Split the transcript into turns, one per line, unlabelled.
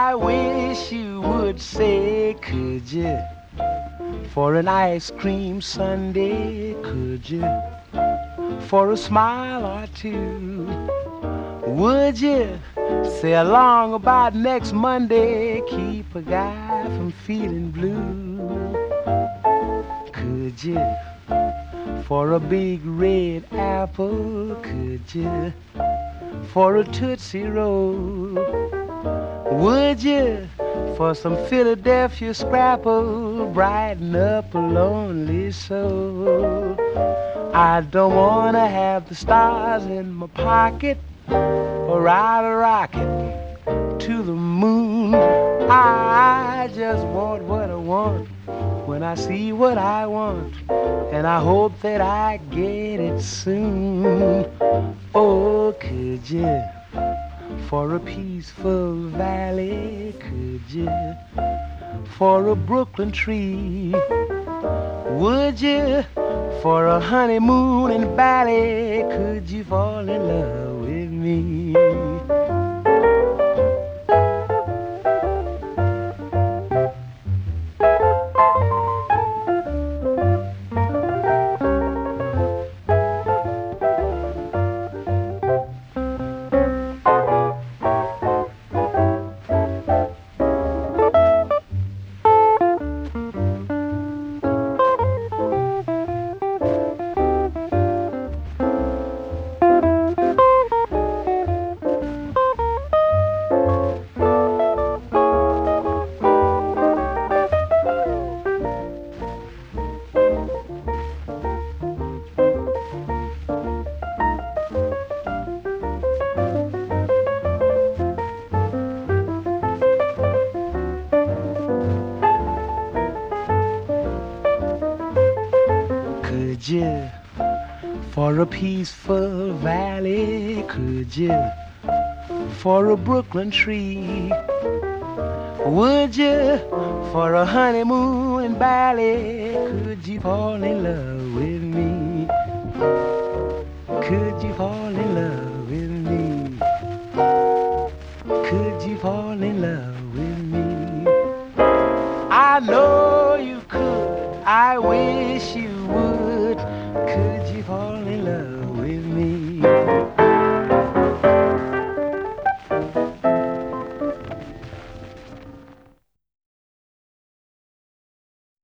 I wish you would say, could you? For an ice cream sundae, could you? For a smile or two, would you? Say along about next Monday, keep a guy from feeling blue. Could you? For a big red apple, could you? For a Tootsie Roll, would you? For some Philadelphia scrapple, brighten up a lonely soul. I don't wanna have the stars in my pocket or ride a rocket to the moon. I just want what I want when I see what I want, and I hope that I get it soon. Oh, could you? For a peaceful valley, could you? For a Brooklyn tree, would you? For a honeymoon in Bali, could you fall in love with me? Could you? For a peaceful valley, could you? For a Brooklyn tree, would you? For a honeymoon in Bali, could you fall in love with me? Could you fall in love with me? Could you fall in love with me? I know